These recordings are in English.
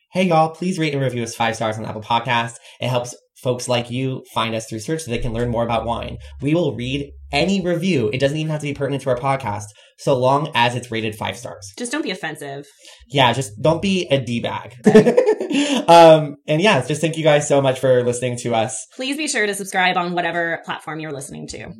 Hey y'all, please rate and review us 5 stars on Apple Podcasts. It helps folks like you find us through search so they can learn more about wine. We will read any review. It doesn't even have to be pertinent to our podcast, so long as it's rated 5 stars. Just don't be offensive. Yeah, just don't be a D-bag. And yeah, just thank you guys so much for listening to us. Please be sure to subscribe on whatever platform you're listening to.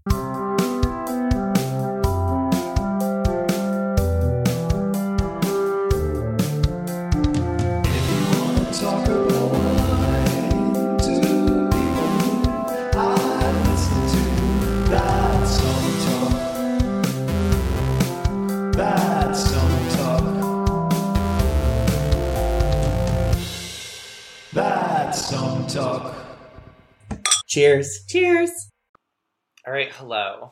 Talk. Cheers. Cheers. All right, hello.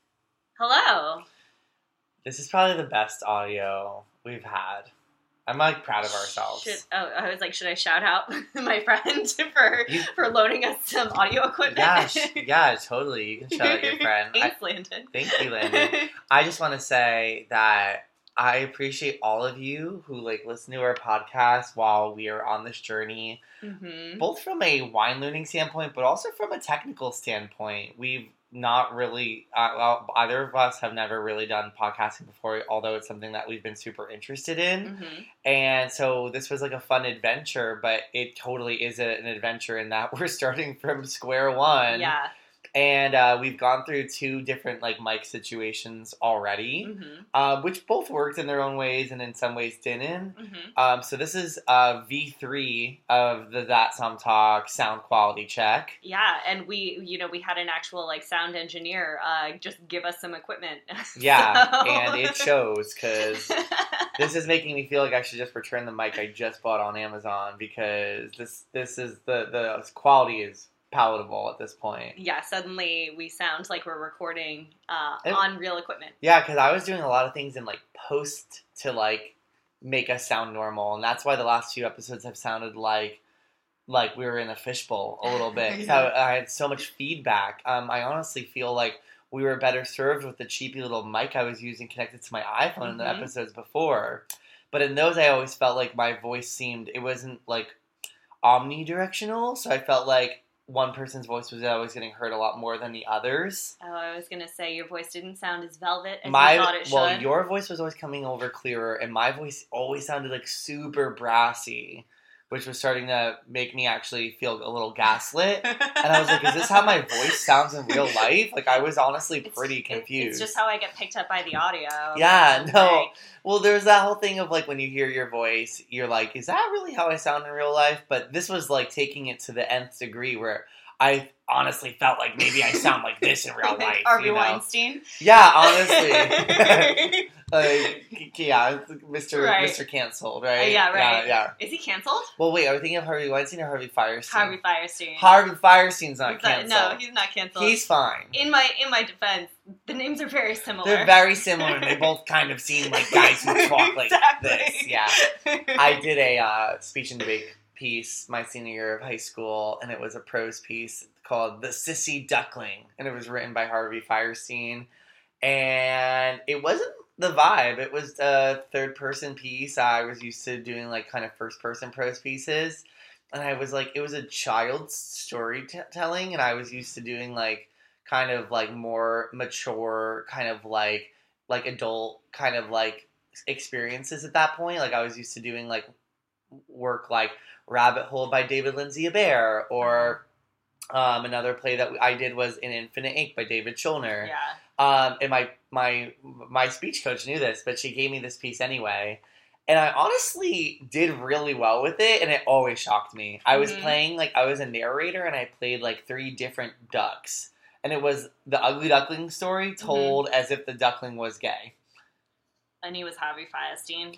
Hello. This is probably the best audio we've had. I'm like proud of ourselves. I was like, should I shout out my friend for loaning us some audio equipment? Yeah, totally. You can shout out your friend. Thanks, Landon. Thank you, Landon. I just want to say that I appreciate all of you who listen to our podcast while we are on this journey, both from a wine learning standpoint, but also from a technical standpoint. We've not really, either of us have never really done podcasting before, although it's something that we've been super interested in. And so this was a fun adventure, but it totally is an adventure in that we're starting from square one. Yeah. And we've gone through 2 different mic situations already, which both worked in their own ways and in some ways didn't. So this is V3 of the That Some Talk sound quality check. Yeah, and we had an actual sound engineer just give us some equipment. Yeah, so. And it shows because this is making me feel like I should just return the mic I just bought on Amazon because this is the quality is palatable at this point. Yeah, suddenly we sound like we're recording on real equipment. Yeah, because I was doing a lot of things in post to make us sound normal, and that's why the last 2 episodes have sounded like we were in a fishbowl a little bit. Yeah. I had so much feedback. I honestly feel like we were better served with the cheapy little mic I was using connected to my iPhone in the episodes before. But in those, I always felt like my voice it wasn't omnidirectional, so I felt like one person's voice was always getting heard a lot more than the others. Oh, I was going to say, your voice didn't sound as velvet as you thought it should. Well, your voice was always coming over clearer, and my voice always sounded super brassy, which was starting to make me actually feel a little gaslit. And I was like, is this how my voice sounds in real life? I was honestly pretty confused. It's just how I get picked up by the audio. Yeah, no. Well, there's that whole thing of when you hear your voice, you're like, is that really how I sound in real life? But this was taking it to the nth degree where I honestly felt like maybe I sound like this in real life. Harvey Weinstein? Yeah, honestly. Yeah, Mr. Canceled, right? Yeah, right. Yeah. Is he canceled? Well, wait, are we thinking of Harvey Weinstein or Harvey Fierstein? Harvey Fierstein. Harvey Fierstein's not canceled. No, he's not canceled. He's fine. In my defense, the names are very similar. They're very similar, and they both kind of seem like guys who talk like this. Yeah. I did a speech and debate piece my senior year of high school, and it was a prose piece called The Sissy Duckling, and it was written by Harvey Fierstein, and it wasn't the vibe. It was a third-person piece. I was used to doing kind of first-person prose pieces, and I was it was a child's storytelling, and I was used to doing kind of more mature, kind of adult kind of experiences at that point. I was used to doing work Rabbit Hole by David Lindsay-Abaire, or another play that I did was An Infinite Ink by David Schulner. Yeah. And my speech coach knew this, but she gave me this piece anyway. And I honestly did really well with it, and it always shocked me. I was playing, I was a narrator, and I played 3 different ducks. And it was the Ugly Duckling story told as if the duckling was gay. And he was Harvey Fierstein.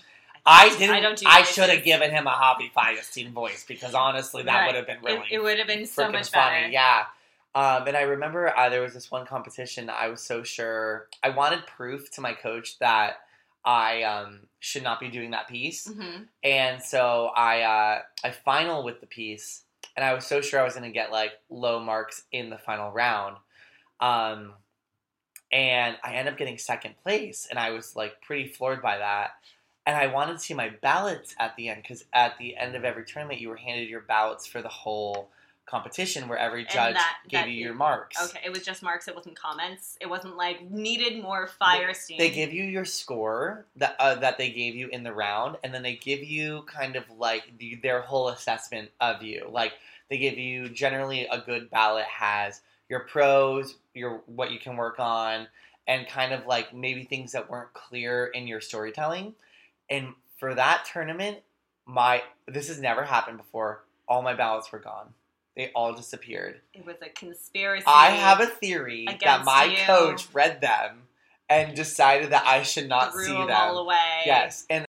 I should have given him a Harvey Fierstein voice, because honestly, that would have been really It would have been so much funny. better. Yeah. And I remember there was this one competition I was so sure. I wanted proof to my coach that I should not be doing that piece. And so I final with the piece, and I was so sure I was going to get low marks in the final round. And I ended up getting second place, and I was pretty floored by that. And I wanted to see my ballots at the end, because at the end of every tournament, you were handed your ballots for the whole competition, where every judge gave you your marks. Okay, it was just marks. It wasn't comments. It wasn't like needed more fire steam. They give you your score that they gave you in the round, and then they give you kind of like their whole assessment of you. Like they give you generally a good ballot has your pros, your what you can work on, and kind of like maybe things that weren't clear in your storytelling. And for that tournament, this has never happened before. All my ballots were gone. They all disappeared. It was a conspiracy. I have a theory that my coach read them and decided that I should not see them. All away. Yes, and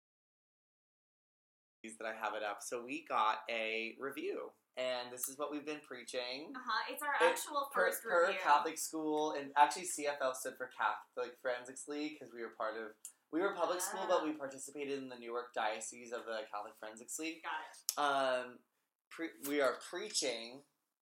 that I have it up. So we got a review, and this is what we've been preaching. It's our actual first per review. Catholic school, and actually CFL stood for Catholic Forensics League, because we were public school, but we participated in the Newark Diocese of the Catholic Forensics League. Got it. We are preaching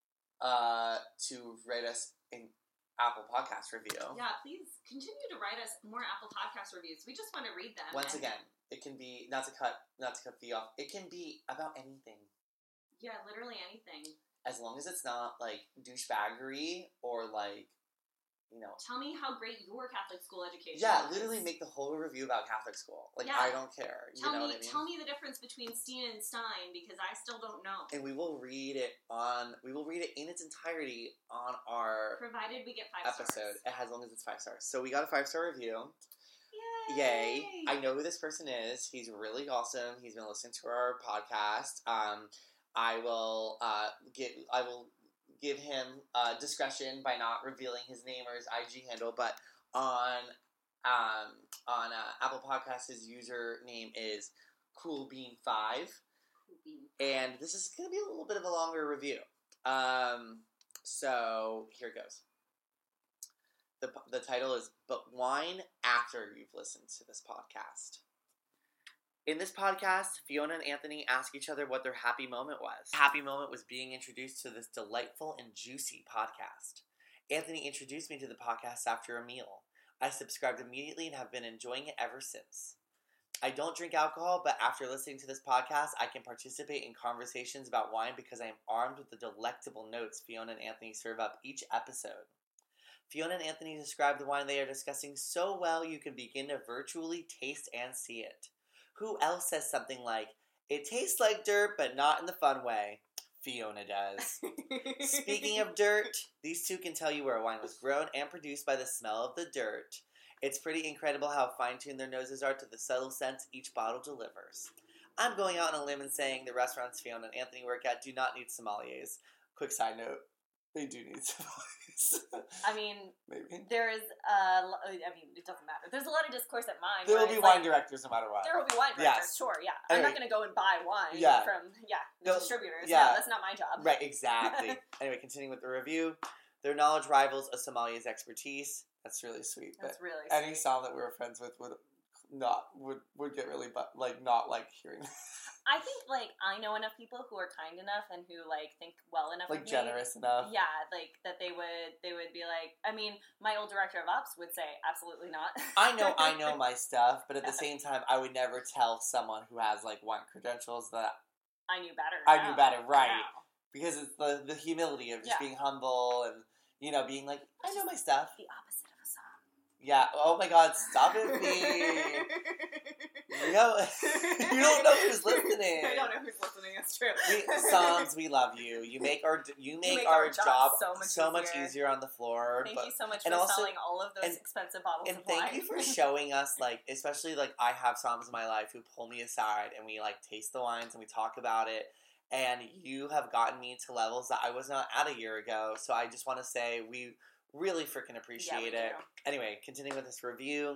to rate us in Apple Podcast review. Yeah, please continue to write us more Apple Podcast reviews. We just want to read them. Once again, it can be not to cut the off. It can be about anything. Yeah, literally anything. As long as it's not like douchebaggery or like, Tell me how great your Catholic school education is. Yeah, literally make the whole review about Catholic school. Like, I don't care. Tell me, what I mean? Tell me the difference between Steen and Stein, because I still don't know. And we will read it in its entirety on our provided we get 5 episode. stars. As long as it's 5 stars. So we got a 5-star review. Yay! I know who this person is. He's really awesome. He's been listening to our podcast. I will give him discretion by not revealing his name or his IG handle, but on Apple Podcasts, his username is CoolBean5, and this is going to be a little bit of a longer review. So here it goes. The title is "But Wine After You've Listened to This Podcast." In this podcast, Fiona and Anthony ask each other what their happy moment was. The happy moment was being introduced to this delightful and juicy podcast. Anthony introduced me to the podcast after a meal. I subscribed immediately and have been enjoying it ever since. I don't drink alcohol, but after listening to this podcast, I can participate in conversations about wine because I am armed with the delectable notes Fiona and Anthony serve up each episode. Fiona and Anthony describe the wine they are discussing so well you can begin to virtually taste and see it. Who else says something like, "It tastes like dirt, but not in the fun way"? Fiona does. Speaking of dirt, these two can tell you where a wine was grown and produced by the smell of the dirt. It's pretty incredible how fine-tuned their noses are to the subtle scents each bottle delivers. I'm going out on a limb and saying the restaurants Fiona and Anthony work at do not need sommeliers. Quick side note, they do need sommeliers. I mean, maybe. There is, it doesn't matter. There's a lot of discourse at mine. There will be wine directors no matter what. There will be wine directors, sure, yeah. Anyway. I'm not going to go and buy wine from, distributors. Yeah. No, that's not my job. Right, exactly. Anyway, continuing with the review. Their knowledge rivals a sommelier's expertise. That's really sweet. That's really sweet. Any sweet. sound that we were friends with would get really not like hearing. I think I know enough people who are kind enough and who think well enough, generous enough. Yeah, that they would be like. I mean, my old director of ops would say absolutely not. I know my stuff, but at the same time, I would never tell someone who has wine credentials that I knew better. I knew better, right? Now. Because it's the humility of just being humble and being like, I know my stuff. The opposite of a song. Yeah. Oh my God! Stop it, me. You don't know who's listening. I don't know who's listening. It's true. Psalms, we love you. You make our job so much easier on the floor. Thank you so much for selling all of those expensive bottles of wine. And thank you for showing us, especially I have Psalms in my life who pull me aside and we taste the wines and we talk about it. And you have gotten me to levels that I was not at a year ago. So I just want to say we really freaking appreciate it. Anyway, continuing with this review.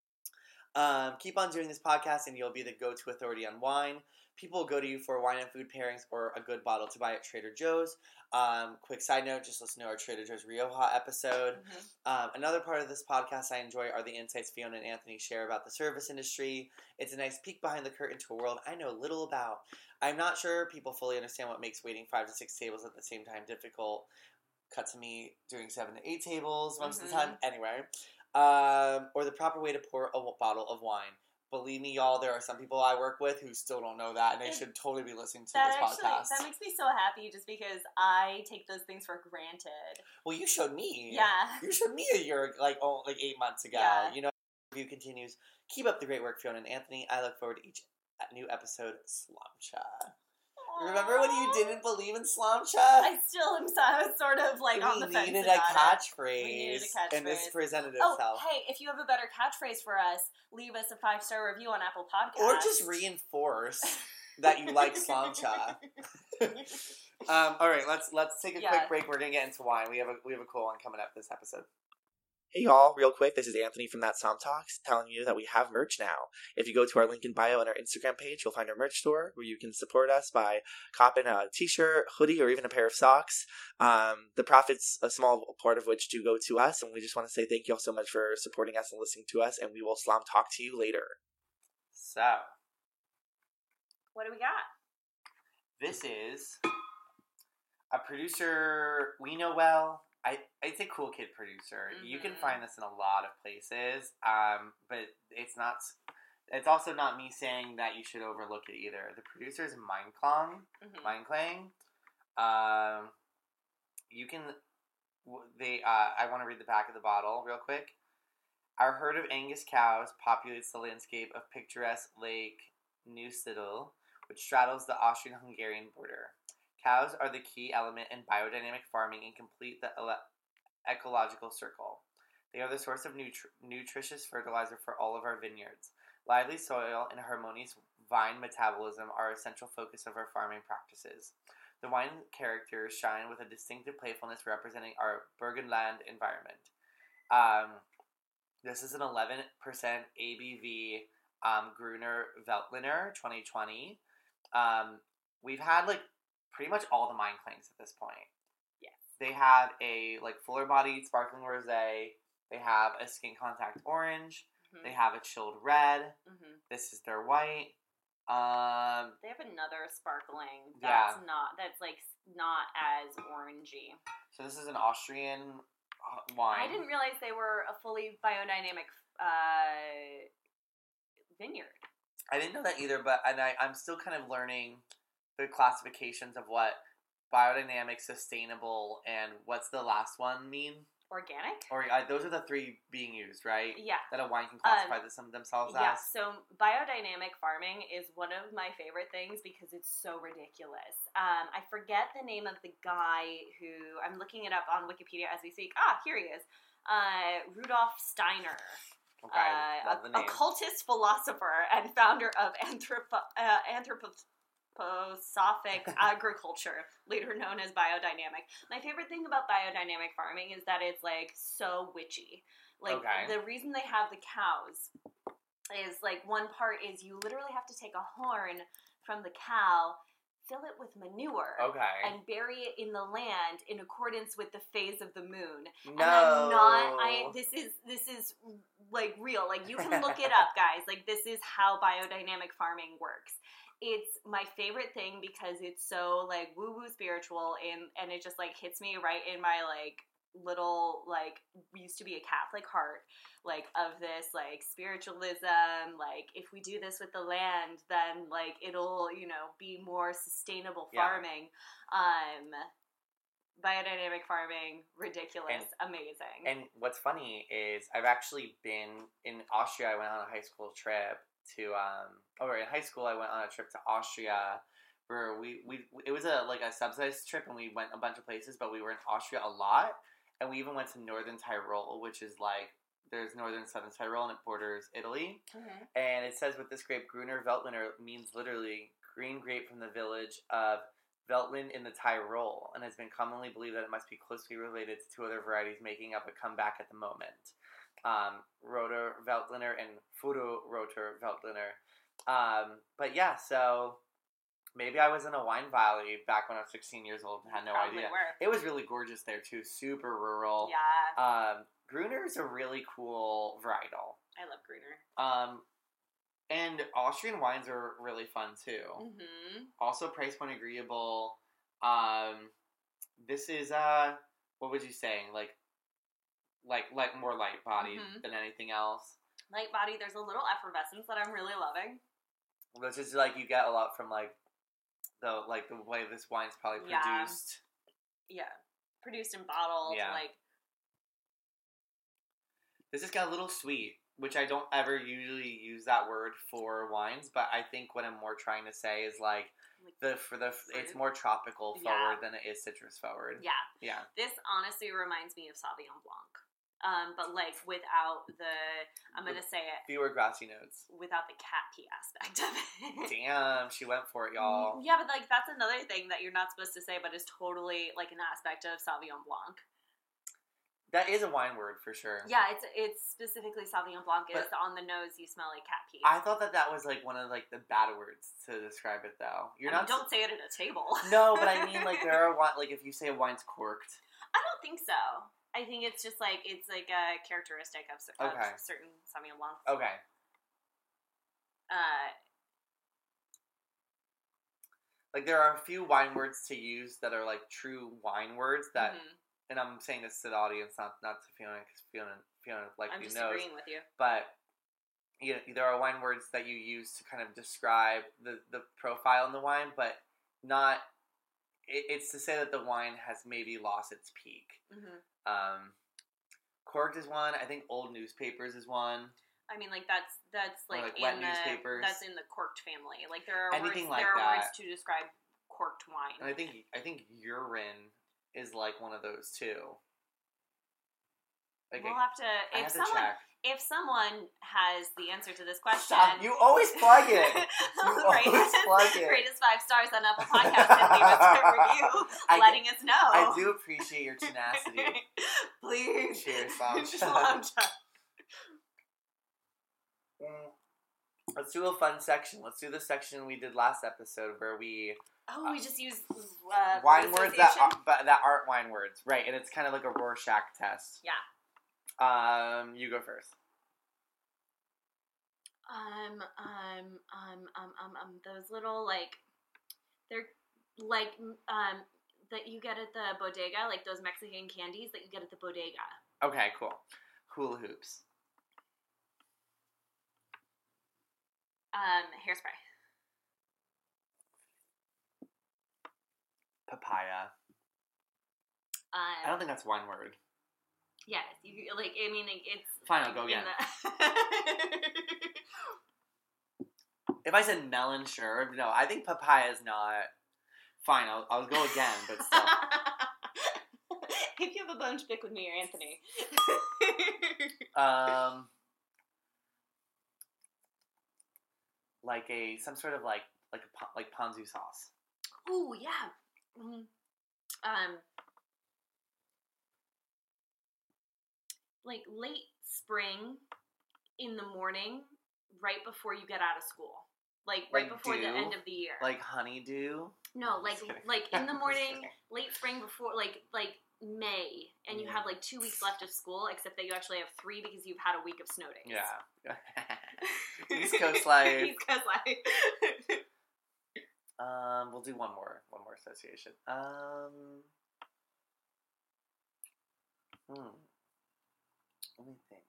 Keep on doing this podcast and you'll be the go-to authority on wine. People will go to you for wine and food pairings or a good bottle to buy at Trader Joe's. Quick side note, just listen to our Trader Joe's Rioja episode. Mm-hmm. Another part of this podcast I enjoy are the insights Fiona and Anthony share about the service industry. It's a nice peek behind the curtain to a world I know little about. I'm not sure people fully understand what makes waiting 5 to 6 tables at the same time difficult. Cut to me doing 7 to 8 tables most of the time. Anyway. Or the proper way to pour a bottle of wine. believe me, y'all, there are some people I work with who still don't know that, and they should totally be listening to this podcast. That makes me so happy just because I take those things for granted. Well, you showed me. Yeah. You showed me a year, like 8 months ago. Yeah. You know, the review continues. Keep up the great work, Fiona and Anthony. I look forward to each new episode. Sláinte. Remember when you didn't believe in Sláinte? I still am sort of like on the fence. We needed a catchphrase. We needed a catchphrase. And this presented itself. itself. Oh, hey, if you have a better catchphrase for us, leave us a 5-star review on Apple Podcasts. Or just reinforce that you like Sláinte. All right, let's take a quick break. We're gonna get into wine. We have a cool one coming up this episode. Hey y'all, real quick, this is Anthony from That Som Talks telling you that we have merch now. If you go to our link in bio on our Instagram page, you'll find our merch store where you can support us by copping a t-shirt, hoodie, or even a pair of socks. The profits, a small part of which do go to us, and we just want to say thank you all so much for supporting us and listening to us, and we will Slom talk to you later. So, what do we got? This is a producer we know well. It's a cool kid producer. Mm-hmm. You can find this in a lot of places, but it's also not me saying that you should overlook it either. The producer is Mindklang. I want to read the back of the bottle real quick. Our herd of Angus cows populates the landscape of picturesque Lake Neusiedl, which straddles the Austrian-Hungarian border. Cows are the key element in biodynamic farming and complete the ecological circle. They are the source of nutritious fertilizer for all of our vineyards. Lively soil and harmonious vine metabolism are an essential focus of our farming practices. The wine characters shine with a distinctive playfulness representing our Burgenland environment. This is an 11% ABV Gruner Veltliner 2020. We've had pretty much all the Mindklangs at this point. Yes. They have a fuller-bodied sparkling rosé. They have a skin contact orange. Mm-hmm. They have a chilled red. Mm-hmm. This is their white. They have another sparkling that's not as orangey. So this is an Austrian wine. I didn't realize they were a fully biodynamic vineyard. I didn't know that either, but I'm still kind of learning the classifications of what biodynamic, sustainable, and what's the last one mean? Organic? Or those are the three being used, right? Yeah. That a wine can classify themselves as? Yeah, so biodynamic farming is one of my favorite things because it's so ridiculous. I forget the name of the guy who, I'm looking it up on Wikipedia as we speak. Here he is. Rudolf Steiner. Okay, love the name. Occultist philosopher and founder of Anthroposophic agriculture, later known as biodynamic. My favorite thing about biodynamic farming is that it's so witchy. The reason they have the cows is one part is you literally have to take a horn from the cow, fill it with manure, and bury it in the land in accordance with the phase of the moon. No. And this is real. You can look it up, guys. This is how biodynamic farming works. It's my favorite thing because it's so woo-woo spiritual and it just hits me right in my little used to be a Catholic heart of this spiritualism, if we do this with the land then it'll be more sustainable farming. Biodynamic farming, ridiculous, amazing. And what's funny is I've actually been in Austria. I went on a high school trip to in high school I went on a trip to Austria where it was a subsidized trip and we went a bunch of places, but we were in Austria a lot, and we even went to Northern Tyrol, which is there's Northern Southern Tyrol and it borders Italy. Mm-hmm. And it says with this grape, Gruner Veltliner means literally green grape from the village of Veltlin in the Tyrol, and has been commonly believed that it must be closely related to two other varieties making up a comeback at the moment. Roter Veltliner and Furo Roter Veltliner. But yeah, so maybe I was in a wine valley back when I was 16 years old and had no idea. It was really gorgeous there too, super rural. Yeah. Gruner is a really cool varietal. I love Gruner. And Austrian wines are really fun too. Mm-hmm. Also price point agreeable. This is what would you say? Like more light bodied than anything else. light body. There's a little effervescence that I'm really loving. Which is like you get a lot from like the way this wine's probably produced. Yeah. Produced and bottled. Yeah. Like, this has got a little sweet, which I don't ever usually use that word for wines, but I think what I'm more trying to say is like it's more tropical forward than it is citrus forward. Yeah. Yeah. This honestly reminds me of Sauvignon Blanc. But like without I'm going to say it. Fewer grassy notes. Without the cat pee aspect of it. Damn, she went for it, y'all. Yeah, but like that's another thing that you're not supposed to say, but is totally like an aspect of Sauvignon Blanc. That is a wine word for sure. Yeah, it's specifically Sauvignon Blanc. Is on the nose you smell like cat pee. I thought that was like one of like the bad words to describe it though. Don't say it at a table. No, but I mean like there are like if you say a wine's corked. I don't think so. I think it's just like it's like a characteristic of certain Sauvignon Blanc. Okay. Like there are a few wine words to use that are like true wine words that, and I'm saying this to the audience, not to Fiona, because Fiona likely knows. I'm just agreeing with you. But there are wine words that you use to kind of describe the profile in the wine, but not. It's to say that the wine has maybe lost its peak. Corked is one. I think old newspapers is one. I mean, like that's like wet newspapers. That's in the corked family. Like there are anything words, like there are that. words to describe corked wine. And I think urine is like one of those too. Like we'll have to. If someone has the answer to this question, stop. You always plug it. Rate us 5 stars on Apple Podcasts and leave us a review, letting us know. I do appreciate your tenacity. Please. Cheers, Slamcha. Let's do a fun section. Let's do the section we did last episode where we. We just use wine words that aren't wine words, right? And it's kind of like a Rorschach test. Yeah. You go first. Those little like, they're like that you get at the bodega, like those Mexican candies that you get at the bodega. Okay, cool. Hula hoops. Hairspray. Papaya. I don't think that's one word. Yes, you like. I mean, it's fine. I'll go again. If I said melon, sure. No, I think papaya is not. Fine, I'll go again, but still. If you have a bone to pick with me or Anthony. Like some sort of like ponzu sauce. Ooh, yeah. Mm-hmm. Like late spring in the morning, right before you get out of school. Like right before the end of the year. Like honeydew? No, like in the morning, late spring before like May, and you have like 2 weeks left of school, except that you actually have 3 because you've had a week of snow days. Yeah. East Coast life. East Coast life. We'll do one more association. Let me think.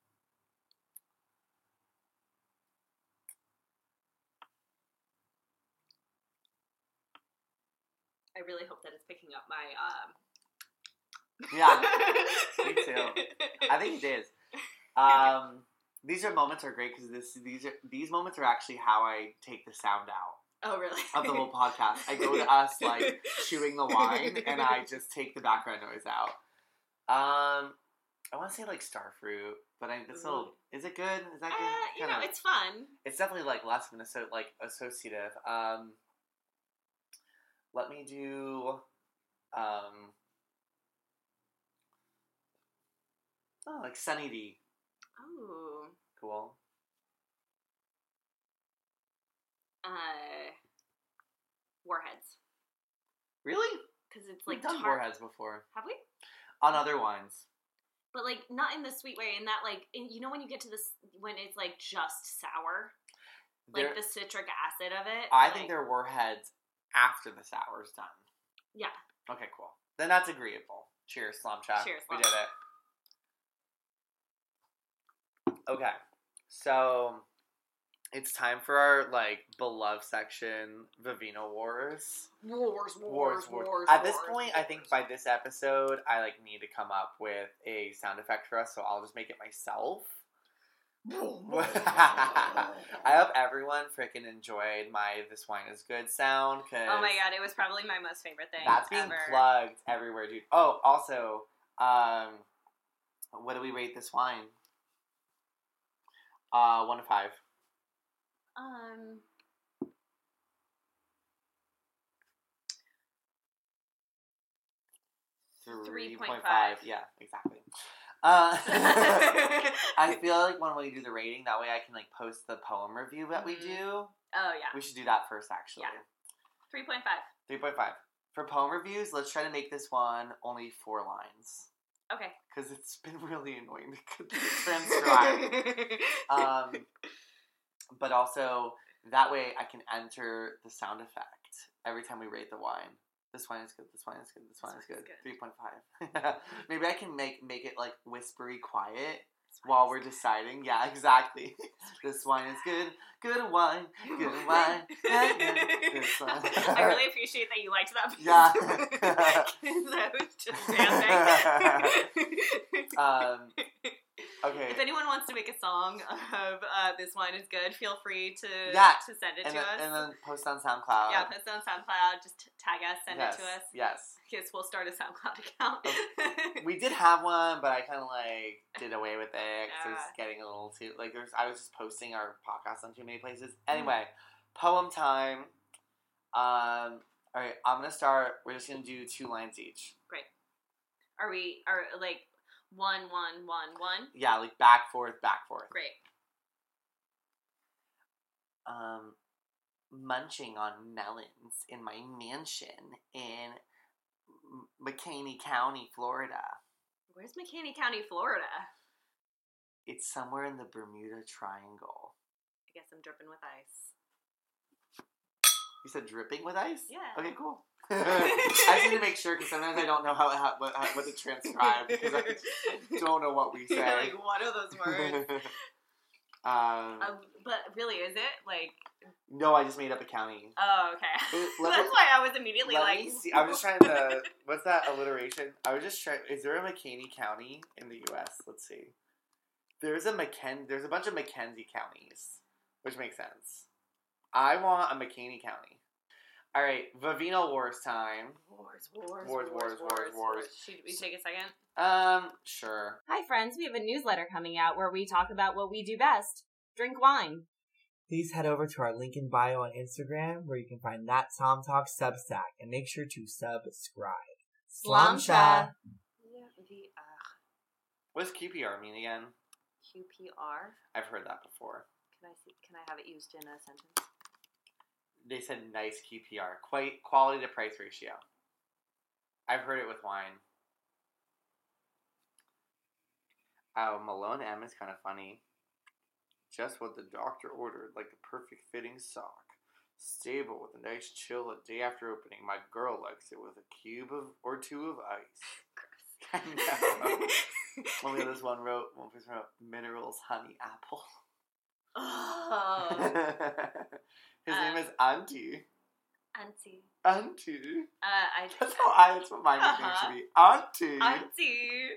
I really hope that it's picking up my. Yeah, me too. I think it is. These moments are great because these moments are actually how I take the sound out. Oh, really? Of the whole podcast. I go to us like chewing the wine, and I just take the background noise out. I want to say like starfruit, but it's still. Is it good? Is that good? It's fun. It's definitely like less of an associative. Let me do. Like Sunny D. Oh. Cool. Warheads. Really? Because it's like we've done warheads before. Have we? On other wines. But like not in the sweet way. In that like you know when you get to this when it's like just sour, like the citric acid of it. I think they're warheads after the sour's done. Yeah. Okay, cool. Then that's agreeable. Cheers, Slamcha. Cheers, we did it. Okay. So, it's time for our, like, beloved section, Vivino Wars. Wars. At this point, I think by this episode, I, like, need to come up with a sound effect for us, so I'll just make it myself. I hope everyone freaking enjoyed my This Wine Is Good sound, cause oh my god, it was probably my most favorite thing that's being ever. plugged everywhere, dude. Oh, also, what do we rate this wine? 1 to 5. 3.5. Yeah, exactly. I feel like when we do the rating, that way I can like post the poem review that we do. Oh yeah. We should do that first, actually. Yeah. 3.5. 3.5. For poem reviews, let's try to make this one only 4 lines. Okay. Because it's been really annoying to transcribe. But also, that way I can enter the sound effect every time we rate the wine. This wine is good. This wine is good. This wine is good. 3.5. Maybe I can make it like whispery quiet while we're deciding. Yeah, exactly. This wine is good. Good wine. Good wine. This wine. I really appreciate that you liked that piece. Yeah. That was just dancing. Okay. If anyone wants to make a song of This Wine Is Good, feel free to send it to us. And then post on SoundCloud. Yeah, post it on SoundCloud. Just tag us, send it to us. Yes. Yes, we'll start a SoundCloud account. We did have one, but I kind of like did away with it because it was getting a little too like. I was just posting our podcast on too many places. Anyway, poem time. All right, I'm gonna start. We're just gonna do 2 lines each. Great. Are like 1, 1, 1, 1? Yeah, like back, forth. Great. Munching on melons in my mansion in McCaney County, Florida. Where's McCaney County, Florida? It's somewhere in the Bermuda Triangle. I guess I'm dripping with ice. You said dripping with ice? Yeah. Okay, cool. I just need to make sure because sometimes I don't know what to transcribe because I don't know what we say. You're like, what are those words? But really, is it like? No, I just made up a county. Oh, okay. That's why I was immediately like. Let me see. I was trying to. What's that alliteration? I was just trying. Is there a McCaney County in the U.S.? Let's see. There's a bunch of McKenzie counties, which makes sense. I want a McCaney County. All right, Vivino Wars time. Wars. Should we take a second? Sure. Hi, friends. We have a newsletter coming out where we talk about what we do best: drink wine. Please head over to our link in bio on Instagram where you can find that Tom Talk Substack and make sure to subscribe. Slamcha. What does QPR mean again? QPR? I've heard that before. Can I have it used in a sentence? They said nice QPR. Quality to price ratio. I've heard it with wine. Oh, Malone M is kind of funny. Just what the doctor ordered, like the perfect fitting sock. Stable with a nice chill a day after opening. My girl likes it with a cube or 2 of ice. I know. This one person wrote minerals honey apple. Oh. His name is Auntie. Auntie. That's what my nickname should be. Auntie.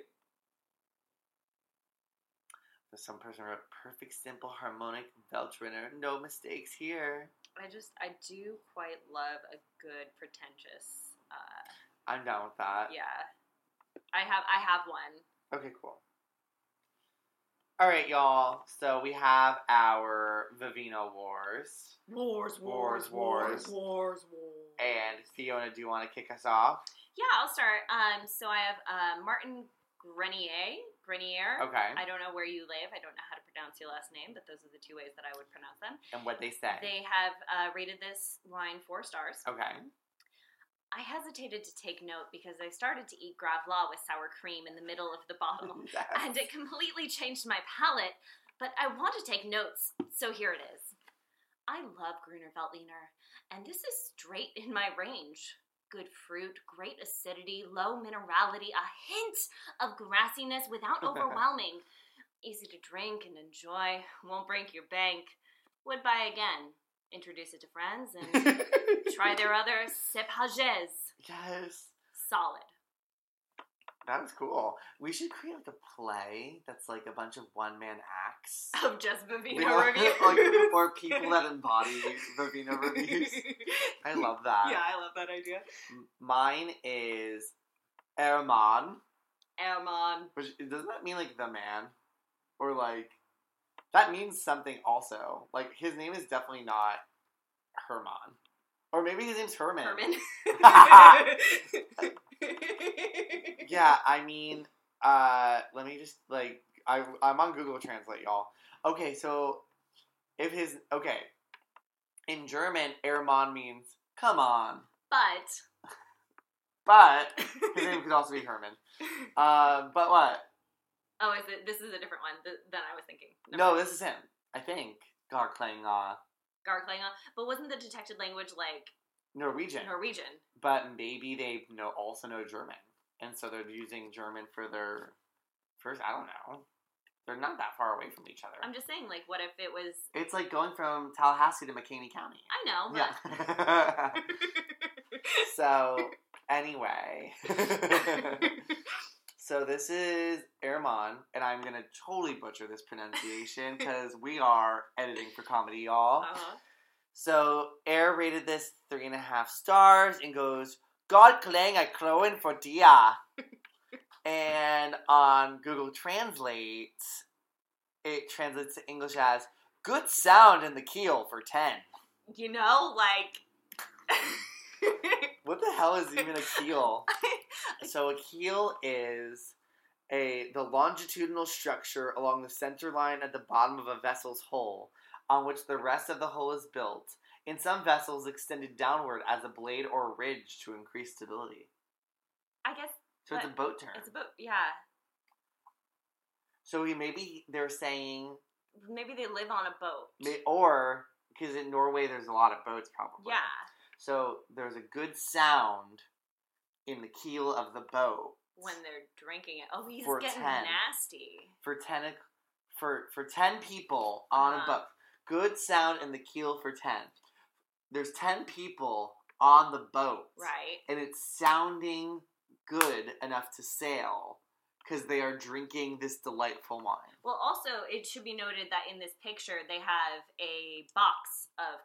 Some person wrote perfect, simple, harmonic Veltliner. No mistakes here. I do quite love a good pretentious. I'm down with that. Yeah, I have one. Okay, cool. All right, y'all. So we have our Vivino Wars. Wars. And Fiona, do you want to kick us off? Yeah, I'll start. So I have Martin Grenier. Okay. I don't know where you live. I don't know how to pronounce your last name, but those are the 2 ways that I would pronounce them. And what they say. They have rated this wine 4 stars. Okay. I hesitated to take note because I started to eat Gravlaw with sour cream in the middle of the bottle, yes. And it completely changed my palate, but I want to take notes, so here it is. I love Gruner Veltliner, and this is straight in my range. Good fruit, great acidity, low minerality, a hint of grassiness without overwhelming. Easy to drink and enjoy. Won't break your bank. Would buy again. Introduce it to friends and try their other cépages. Yes. Solid. That was cool. We should create like a play that's like a bunch of one-man acts. Of just Vivino reviews. Or people that embody Vivino reviews. I love that. Yeah, I love that idea. Mine is Herman. Herman. Which, doesn't that mean like the man? Or like, that means something also. Like, his name is definitely not Herman. Or maybe his name's Herman. Herman. Yeah, I mean, let me just, like, I'm on Google Translate, y'all. Okay, so, in German, Hermann means, come on. But, his name could also be Herman. But what? Oh, this is a different one than I was thinking. No, this is him, I think. Garklinga. But wasn't the detected language, like... Norwegian. But maybe they also know German. And so they're using German for their first, I don't know. They're not that far away from each other. I'm just saying, like, what if it was... It's like going from Tallahassee to McCaney County. I know, but... Yeah. So, anyway. So this is Herman, and I'm going to totally butcher this pronunciation because we are editing for comedy, y'all. Uh-huh. So, Air rated this 3.5 stars and goes, God klang a kloen for dia. And on Google Translate, it translates to English as, good sound in the keel for 10. You know, like... What the hell is even a keel? So a keel is the longitudinal structure along the center line at the bottom of a vessel's hull, on which the rest of the hull is built. In some vessels, extended downward as a blade or ridge to increase stability. I guess. So it's a boat term. It's a boat, yeah. So maybe they're saying... Maybe they live on a boat. Or, because in Norway there's a lot of boats probably. Yeah. So there's a good sound in the keel of the boat. When they're drinking it. Oh, he's for getting 10. nasty. For 10 people on a boat. Good sound in the keel for 10. There's 10 people on the boat. Right. And it's sounding good enough to sail because they are drinking this delightful wine. Well, also, it should be noted that in this picture, they have a box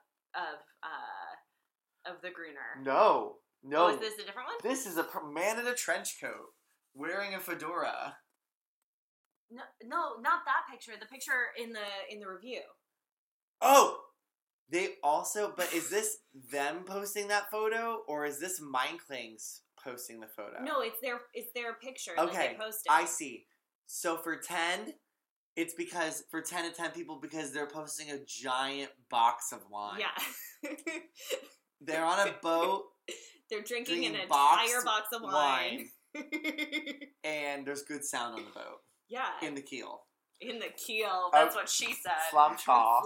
of the Gruner. No. Oh, is this a different one? This is a man in a trench coat wearing a fedora. No, not that picture. The picture in the review. Oh, they also. But is this them posting that photo, or is this Mindclings posting the photo? No, it's their picture okay, that they posted. I see. So for 10, it's because for 10 to 10 people because they're posting a giant box of wine. Yeah. They're on a boat. They're drinking an entire box of wine. And there's good sound on the boat. Yeah. In the keel. In the keel. That's what she said. Slamcha.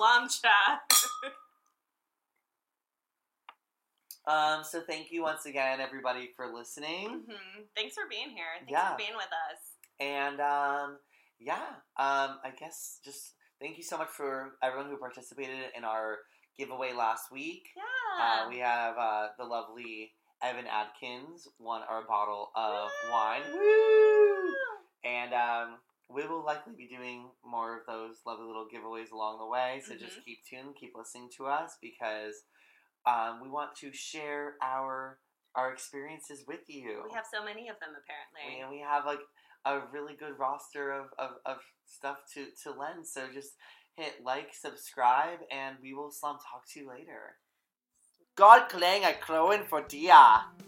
So thank you once again, everybody, for listening. Mm-hmm. Thanks for being here. Thanks for being with us. And, I guess just thank you so much for everyone who participated in our giveaway last week. Yeah. We have the lovely Evan Adkins won our bottle of wine. Woo! And we will likely be doing more of those lovely little giveaways along the way. So just keep tuned, keep listening to us because we want to share our experiences with you. We have so many of them, apparently. And we have like a really good roster of stuff to lend. So just hit like, subscribe, and we will talk to you later. God klang a kloen for dia.